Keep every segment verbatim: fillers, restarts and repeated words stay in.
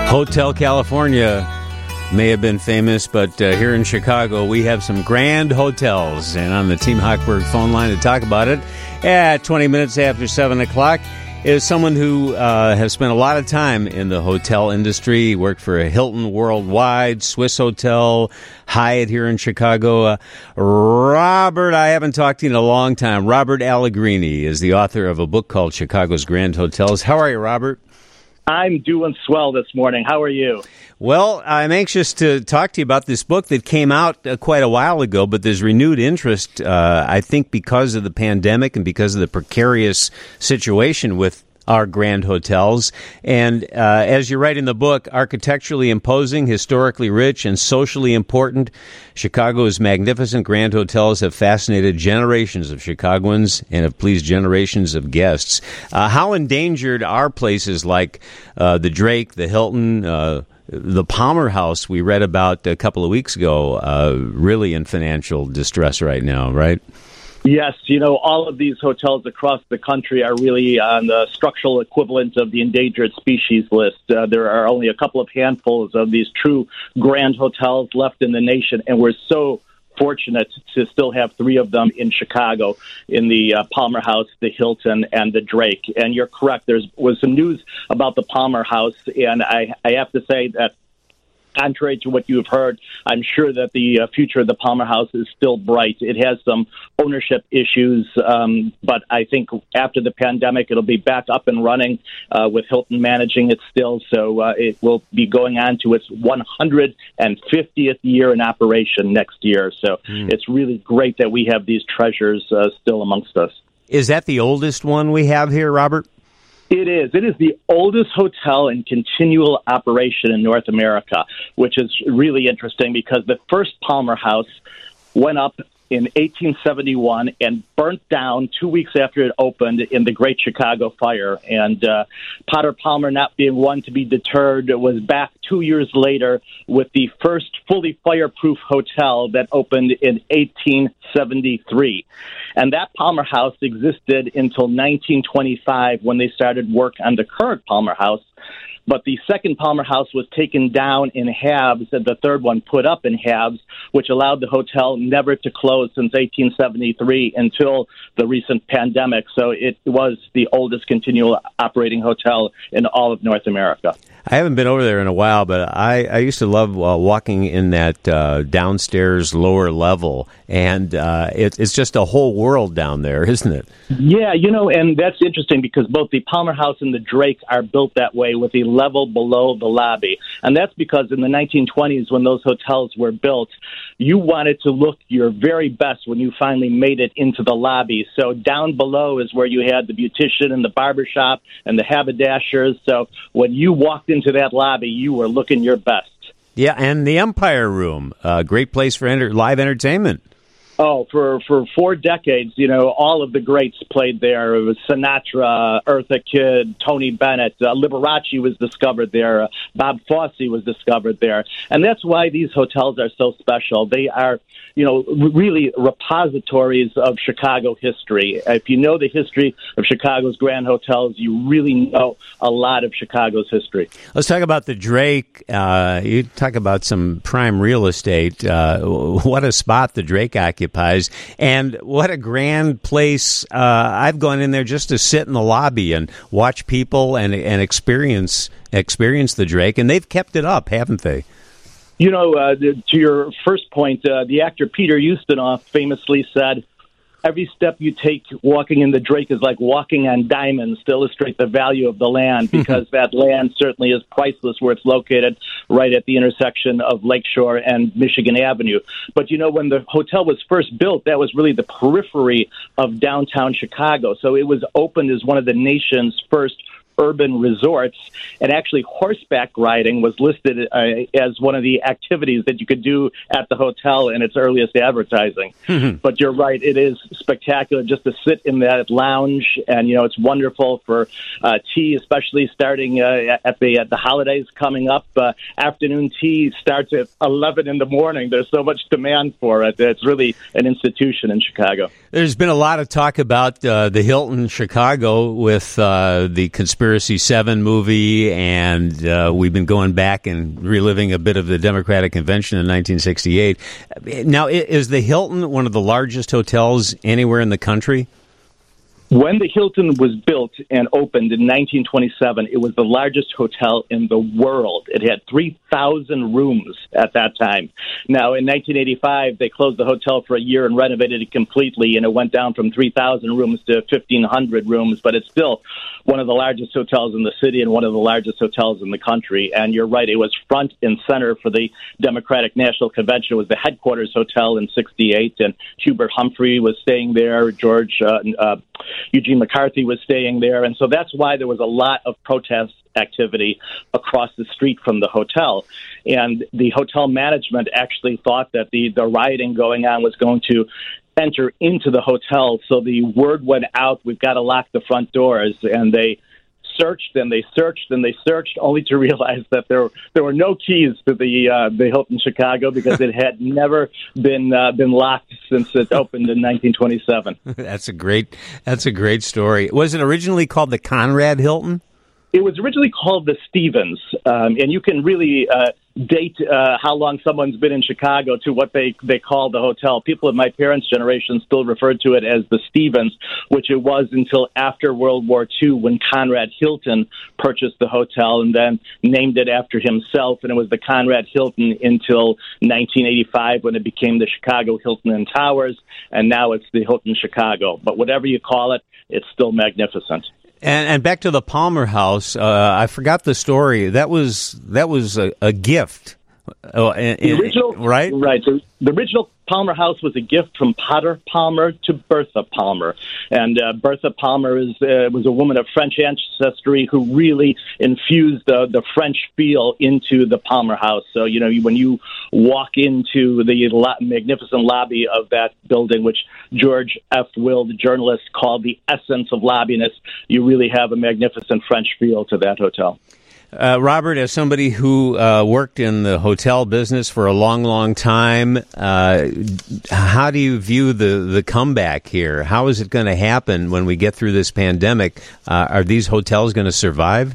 Hotel California may have been famous, but uh, here in Chicago, we have some grand hotels. And on the Team Hochberg phone line to talk about it at twenty minutes after seven o'clock is someone who uh, has spent a lot of time in the hotel industry. He worked for a Hilton Worldwide, Swiss Hotel, Hyatt here in Chicago. Uh, Robert, I haven't talked to you in a long time. Robert Allegrini is the author of a book called Chicago's Grand Hotels. How are you, Robert? I'm doing swell this morning. How are you? Well, I'm anxious to talk to you about this book that came out uh, quite a while ago, but there's renewed interest, uh, I think, because of the pandemic and because of the precarious situation with our grand hotels. And uh, as you write in the book, architecturally imposing, historically rich, and socially important, Chicago's magnificent grand hotels have fascinated generations of Chicagoans and have pleased generations of guests. Uh, how endangered are places like uh, the Drake, the Hilton, uh, the Palmer House we read about a couple of weeks ago, uh, really in financial distress right now, right? Yes, you know, all of these hotels across the country are really on the structural equivalent of the endangered species list. Uh, there are only a couple of handfuls of these true grand hotels left in the nation, and we're so fortunate to still have three of them in Chicago, in the uh, Palmer House, the Hilton, and the Drake. And you're correct, there was some news about the Palmer House, and I, I have to say that contrary to what you've heard, I'm sure that the uh, future of the Palmer House is still bright. It has some ownership issues, um, but I think after the pandemic, it'll be back up and running uh, with Hilton managing it still. So uh, it will be going on to its one hundred fiftieth year in operation next year. So mm. it's really great that we have these treasures uh, still amongst us. Is that the oldest one we have here, Robert? It is. It is the oldest hotel in continual operation in North America, which is really interesting because the first Palmer House went up in eighteen seventy-one and burnt down two weeks after it opened in the Great Chicago Fire. And uh, Potter Palmer, not being one to be deterred, was back two years later with the first fully fireproof hotel that opened in eighteen seventy-three. And that Palmer House existed until nineteen twenty-five when they started work on the current Palmer House. But the second Palmer House was taken down in halves, and the third one put up in halves, which allowed the hotel never to close since eighteen seventy-three until the recent pandemic. So it was the oldest continual operating hotel in all of North America. I haven't been over there in a while, but I, I used to love uh, walking in that uh, downstairs lower level, and uh, it, it's just a whole world down there, isn't it? Yeah, you know, and that's interesting because both the Palmer House and the Drake are built that way with a level below the lobby. And that's because in the nineteen twenties, when those hotels were built, you wanted to look your very best when you finally made it into the lobby. So down below is where you had the beautician and the barbershop and the haberdashers. So when you walked into that lobby, you were looking your best. Yeah, and the Empire Room, a great place for enter- live entertainment. Oh, for, for four decades, you know, all of the greats played there. It was Sinatra, Eartha Kitt, Tony Bennett. Uh, Liberace was discovered there. Uh, Bob Fosse was discovered there. And that's why these hotels are so special. They are, you know, really repositories of Chicago history. If you know the history of Chicago's grand hotels, you really know a lot of Chicago's history. Let's talk about the Drake. Uh, you talk about some prime real estate. Uh, what a spot the Drake occupies. And what a grand place. Uh, I've gone in there just to sit in the lobby and watch people and and experience experience the Drake. And they've kept it up, haven't they? You know, uh, to your first point, uh, the actor Peter Ustinov famously said, every step you take walking in the Drake is like walking on diamonds to illustrate the value of the land, because that land certainly is priceless where it's located right at the intersection of Lakeshore and Michigan Avenue. But, you know, when the hotel was first built, that was really the periphery of downtown Chicago. So it was opened as one of the nation's first urban resorts, and actually horseback riding was listed uh, as one of the activities that you could do at the hotel in its earliest advertising. Mm-hmm. But you're right, it is spectacular just to sit in that lounge, and you know it's wonderful for uh, tea, especially starting uh, at the at the holidays coming up. Uh, afternoon tea starts at eleven in the morning. There's so much demand for it. It's really an institution in Chicago. There's been a lot of talk about uh, the Hilton Chicago with uh, the conspiracy Conspiracy seven movie, and uh, we've been going back and reliving a bit of the Democratic Convention in nineteen sixty-eight. Now, is the Hilton one of the largest hotels anywhere in the country? When the Hilton was built and opened in nineteen twenty-seven, it was the largest hotel in the world. It had three thousand rooms at that time. Now, in nineteen eighty-five, they closed the hotel for a year and renovated it completely, and it went down from three thousand rooms to fifteen hundred rooms, but it's still one of the largest hotels in the city and one of the largest hotels in the country. And you're right, it was front and center for the Democratic National Convention. It was the headquarters hotel in sixty-eight, and Hubert Humphrey was staying there, George uh, uh, Eugene McCarthy was staying there, and so that's why there was a lot of protest activity across the street from the hotel. And the hotel management actually thought that the, the rioting going on was going to enter into the hotel, so the word went out, we've got to lock the front doors, and they searched and they searched and they searched, only to realize that there there were no keys to the uh, the Hilton Chicago because it had never been uh, been locked since it opened in nineteen twenty-seven. That's a great that's a great story. Was it originally called the Conrad Hilton? It was originally called the Stevens, um, and you can really uh, date uh, how long someone's been in Chicago to what they, they call the hotel. People of my parents' generation still referred to it as the Stevens, which it was until after World War Two when Conrad Hilton purchased the hotel and then named it after himself, and it was the Conrad Hilton until nineteen eighty-five when it became the Chicago Hilton and Towers, and now it's the Hilton Chicago. But whatever you call it, it's still magnificent. And, and back to the Palmer House, uh, I forgot the story. That was that was a, a gift, uh, the original, right? Right. So the original Palmer House was a gift from Potter Palmer to Bertha Palmer, and uh, Bertha Palmer is uh, was a woman of French ancestry who really infused the the French feel into the Palmer House. So you know when you walk into the lo- magnificent lobby of that building, which George F. Will, the journalist, called the essence of lobbiness, you really have a magnificent French feel to that hotel. Uh, Robert, as somebody who uh, worked in the hotel business for a long, long time, uh, how do you view the, the comeback here? How is it going to happen when we get through this pandemic? Uh, are these hotels going to survive?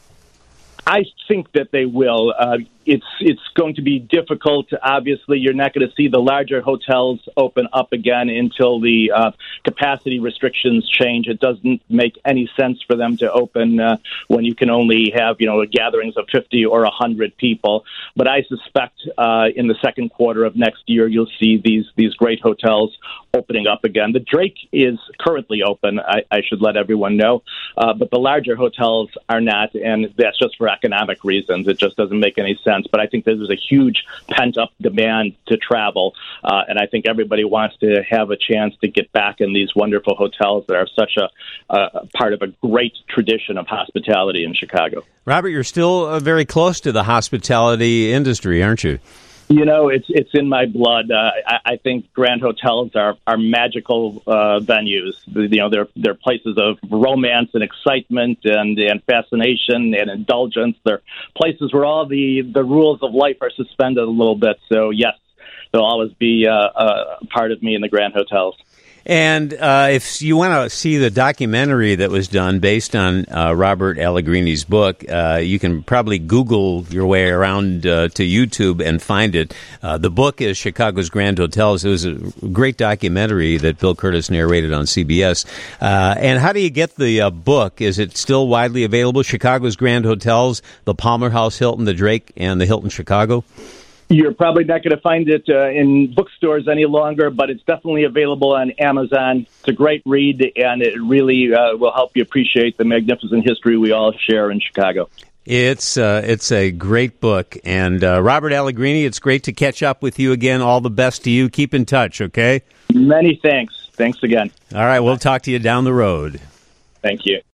I think that they will. Uh, it's it's going to be difficult. Obviously, you're not going to see the larger hotels open up again until the uh, capacity restrictions change. It doesn't make any sense for them to open uh, when you can only have, you know, gatherings of fifty or one hundred people. But I suspect uh, in the second quarter of next year, you'll see these these great hotels opening up again. The Drake is currently open, I, I should let everyone know, uh, but the larger hotels are not, and that's just for economic reasons. It just doesn't make any sense. But I think there's a huge pent-up demand to travel, uh, and I think everybody wants to have a chance to get back in these wonderful hotels that are such a uh, part of a great tradition of hospitality in Chicago. Robert, you're still uh, very close to the hospitality industry, aren't you? You know, it's it's in my blood. Uh, I, I think grand hotels are are magical uh, venues. You know, they're they're places of romance and excitement and and fascination and indulgence. They're places where all the the rules of life are suspended a little bit. So yes, there'll always be uh, a part of me in the grand hotels. And uh, if you want to see the documentary that was done based on uh, Robert Allegrini's book, uh, you can probably Google your way around uh, to YouTube and find it. Uh, the book is Chicago's Grand Hotels. It was a great documentary that Bill Curtis narrated on C B S. Uh, and how do you get the uh, book? Is it still widely available? Chicago's Grand Hotels, the Palmer House Hilton, the Drake, and the Hilton Chicago? You're probably not going to find it uh, in bookstores any longer, but it's definitely available on Amazon. It's a great read, and it really uh, will help you appreciate the magnificent history we all share in Chicago. It's uh, it's a great book. And uh, Robert Allegrini, it's great to catch up with you again. All the best to you. Keep in touch, okay? Many thanks. Thanks again. All right, we'll talk to you down the road. Thank you.